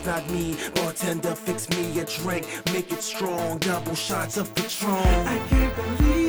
not me. Bartender, fix me a drink, make it strong. Double shots of Patron. I can't believe